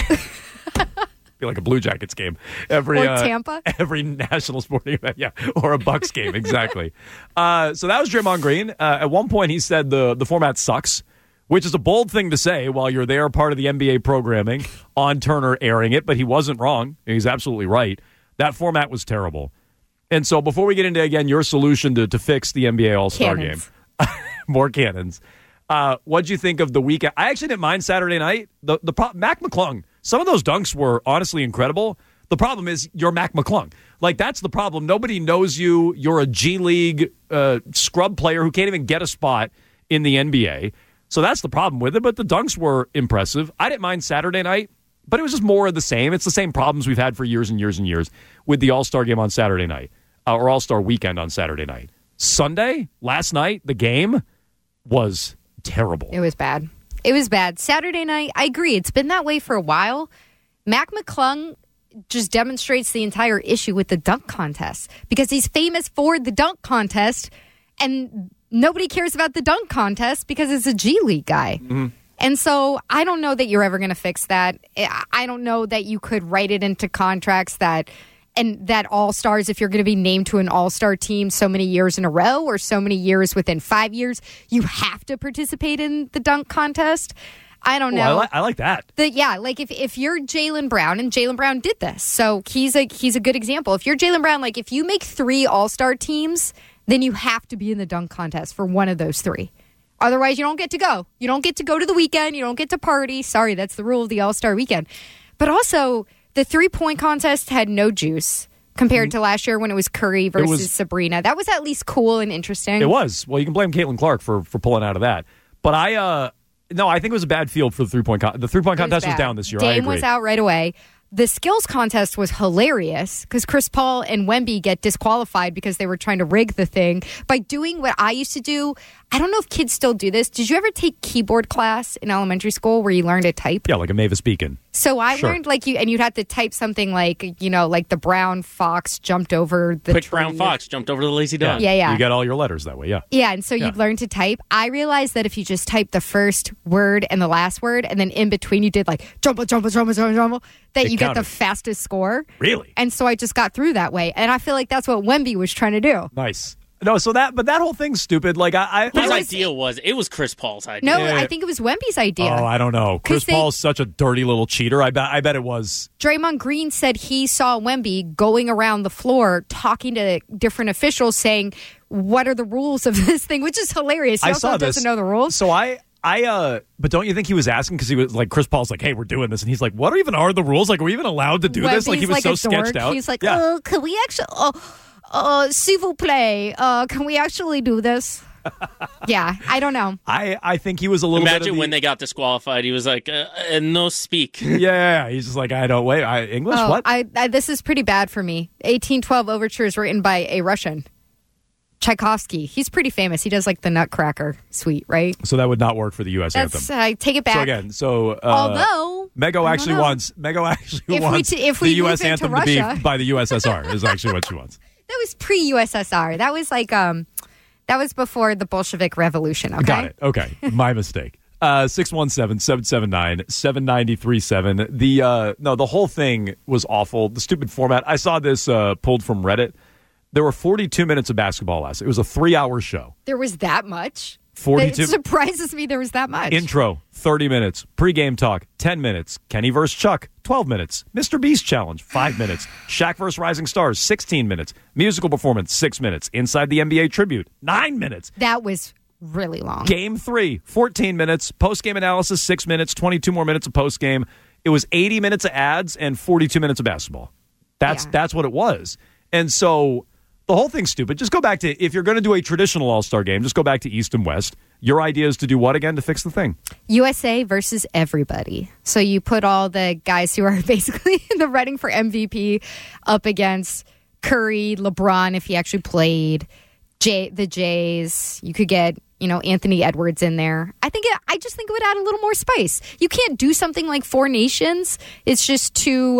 Be like a Blue Jackets game. Or Tampa. Every national sporting event, or a Bucks game, exactly. So that was Draymond Green. At one point, he said the format sucks, which is a bold thing to say while you're there, part of the NBA programming, on Turner airing it, but he wasn't wrong. He's absolutely right. That format was terrible. And so before we get into, again, your solution to fix the NBA All-Star game, more cannons, what'd you think of the weekend? I actually didn't mind Saturday night. Mac McClung, some of those dunks were honestly incredible. The problem is you're Mac McClung. Like, that's the problem. Nobody knows you. You're a G League scrub player who can't even get a spot in the NBA. So that's the problem with it. But the dunks were impressive. I didn't mind Saturday night, but it was just more of the same. It's the same problems we've had for years and years and years with the All-Star game on Saturday night, or All-Star weekend on Saturday night. Sunday, last night, the game was terrible. It was bad. It was bad. Saturday night, I agree. It's been that way for a while. Mac McClung just demonstrates the entire issue with the dunk contest because he's famous for the dunk contest, and nobody cares about the dunk contest because it's a G League guy. Mm-hmm. And so I don't know that you're ever going to fix that. I don't know that you could write it into contracts that All-Stars, if you're going to be named to an All-Star team so many years in a row or so many years within 5 years, you have to participate in the dunk contest. I don't know. I like that. Like if you're Jaylen Brown, and Jaylen Brown did this, so he's a good example. If you're Jaylen Brown, like if you make 3 All-Star teams, then you have to be in the dunk contest for one of those 3. Otherwise, you don't get to go. You don't get to go to the weekend. You don't get to party. Sorry, that's the rule of the All-Star weekend. But also, the 3-point contest had no juice compared to last year when it was Curry versus Sabrina. That was at least cool and interesting. It was. Well, you can blame Caitlin Clark for pulling out of that. But I think it was a bad field for the 3-point contest. The 3-point contest was down this year. Dame was out right away. The skills contest was hilarious because Chris Paul and Wemby get disqualified because they were trying to rig the thing by doing what I used to do. I don't know if kids still do this. Did you ever take keyboard class in elementary school where you learned to type? Yeah, like a Mavis Beacon. So I learned and you'd have to type something like the brown fox jumped over the Quick brown fox jumped over the lazy dog. Yeah. You got all your letters that way, yeah. Yeah, and so you'd learn to type. I realized that if you just type the first word and the last word, and then in between you did like jumble, that you get the fastest score. Really? And so I just got through that way. And I feel like that's what Wemby was trying to do. Nice. No, but that whole thing's stupid. Like his idea was Chris Paul's idea. No, I think it was Wemby's idea. Oh, I don't know. Chris Paul's such a dirty little cheater. I bet it was. Draymond Green said he saw Wemby going around the floor talking to different officials saying, what are the rules of this thing? Which is hilarious. He also doesn't know the rules. So I But don't you think he was asking because he was like, Chris Paul's like, hey, we're doing this. And he's like, what even are the rules? Like, are we even allowed to do this? Like, he was so sketched out. He's like, can we actually, s'il vous plaît, can we actually do this? Yeah, I don't know. I think he was a little Imagine when they got disqualified, he was like, no speak. Yeah, he's just like, I don't wait. English, what? This is pretty bad for me. 1812 Overture is written by a Russian. Tchaikovsky. He's pretty famous. He does like the Nutcracker suite, right? So that would not work for the U.S. anthem. I take it back. Although Mego actually wants the U.S. anthem to be by the USSR is actually what she wants. That was pre-USSR. That was like that was before the Bolshevik Revolution. Okay, got it. Okay, my mistake. 617-779-7937. The whole thing was awful. The stupid format. I saw this pulled from Reddit. There were 42 minutes of basketball last. It was a 3-hour show. There was that much? 42. It surprises me there was that much. Intro, 30 minutes. Pre-game talk, 10 minutes. Kenny versus Chuck, 12 minutes. Mr. Beast challenge, 5 minutes. Shaq versus Rising Stars, 16 minutes. Musical performance, 6 minutes. Inside the NBA tribute, 9 minutes. That was really long. Game 3, 14 minutes. Post-game analysis, 6 minutes. 22 more minutes of post-game. It was 80 minutes of ads and 42 minutes of basketball. That's what it was. And so the whole thing's stupid. Just go back to, if you're going to do a traditional All-Star game, just go back to East and West. Your idea is to do what again to fix the thing? USA versus everybody. So you put all the guys who are basically in the running for MVP up against Curry, LeBron, if he actually played, the Jays. You could get, Anthony Edwards in there. I just think it would add a little more spice. You can't do something like Four Nations. It's just too,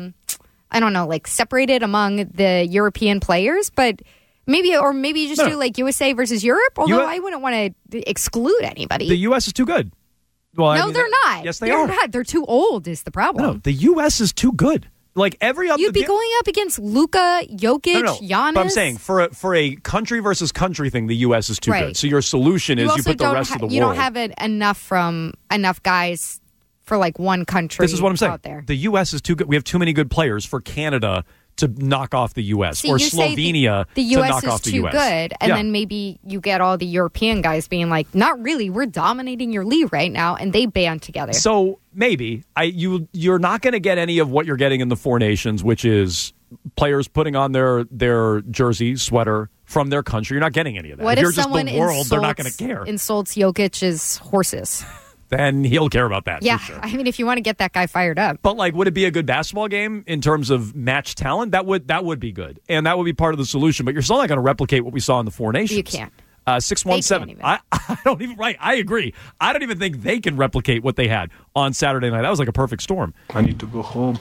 I don't know, like separated among the European players, but maybe you just do like USA versus Europe, although I wouldn't want to exclude anybody. The U.S. is too good. Well, they're not. Yes, they're not. They're too old is the problem. No, the U.S. is too good. Like every other, you'd be going up against Luka, Jokic, Giannis. But I'm saying for a country versus country thing, the U.S. is too good. So your solution is you put the rest of the world. You don't have enough guys for like one country. This is what I'm saying. Out there. The U.S. is too good. We have too many good players for Canada to knock off the U.S. or Slovenia the to knock off the U.S. The U.S. is too good, and then maybe you get all the European guys being like, "Not really. We're dominating your league right now," and they band together. So maybe you're not going to get any of what you're getting in the Four Nations, which is players putting on their jersey, sweater from their country. You're not getting any of that. What if you're if just someone the world, they're not going to care. Insults Jokic's horses? Then he'll care about that. Yeah, for sure. I mean, if you want to get that guy fired up. But would it be a good basketball game in terms of match talent? That would be good, and that would be part of the solution. But you're still not going to replicate what we saw in the Four Nations. You can't. 617. I don't even. Right, I agree. I don't even think they can replicate what they had on Saturday night. That was like a perfect storm. I need to go home.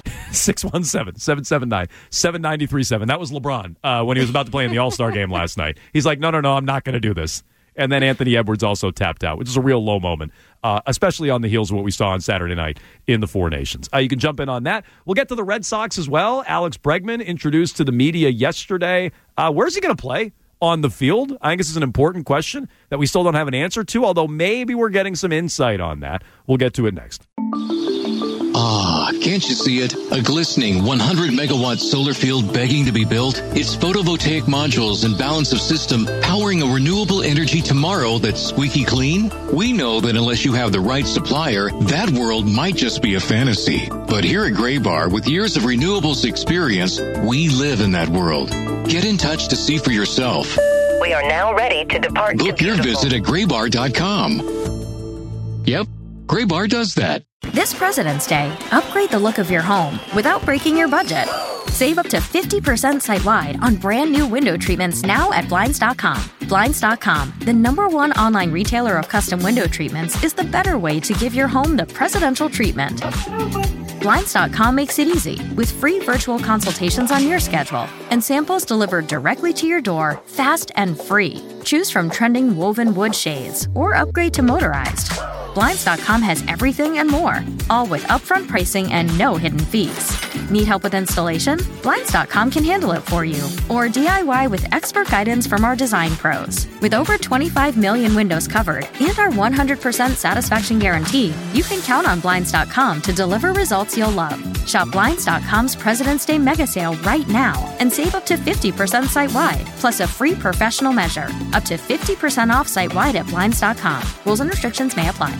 617-779-7937. That was LeBron when he was about to play in the All-Star game last night. He's like, no, I'm not going to do this. And then Anthony Edwards also tapped out, which is a real low moment, especially on the heels of what we saw on Saturday night in the Four Nations. You can jump in on that. We'll get to the Red Sox as well. Alex Bregman introduced to the media yesterday. Where's he going to play on the field? I think this is an important question that we still don't have an answer to, although maybe we're getting some insight on that. We'll get to it next. Ah, can't you see it? A glistening 100-megawatt solar field begging to be built? Its photovoltaic modules and balance of system powering a renewable energy tomorrow that's squeaky clean? We know that unless you have the right supplier, that world might just be a fantasy. But here at Graybar, with years of renewables experience, we live in that world. Get in touch to see for yourself. We are now ready to depart. Book your visit at graybar.com. Yep, Graybar does that. This President's Day, upgrade the look of your home without breaking your budget. Save up to 50% site-wide on brand new window treatments now at Blinds.com. Blinds.com, the #1 online retailer of custom window treatments, is the better way to give your home the presidential treatment. Blinds.com makes it easy with free virtual consultations on your schedule and samples delivered directly to your door, fast and free. Choose from trending woven wood shades or upgrade to motorized. Blinds.com has everything and more, all with upfront pricing and no hidden fees. Need help with installation? Blinds.com can handle it for you. Or DIY with expert guidance from our design pros. With over 25 million windows covered and our 100% satisfaction guarantee, you can count on Blinds.com to deliver results you'll love. Shop Blinds.com's President's Day mega sale right now and save up to 50% site-wide, plus a free professional measure. Up to 50% off site-wide at Blinds.com. Rules and restrictions may apply.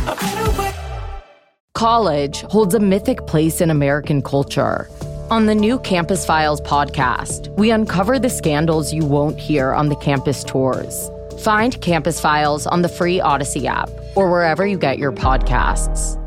College holds a mythic place in American culture. On the new Campus Files podcast, we uncover the scandals you won't hear on the campus tours. Find Campus Files on the free Odyssey app or wherever you get your podcasts.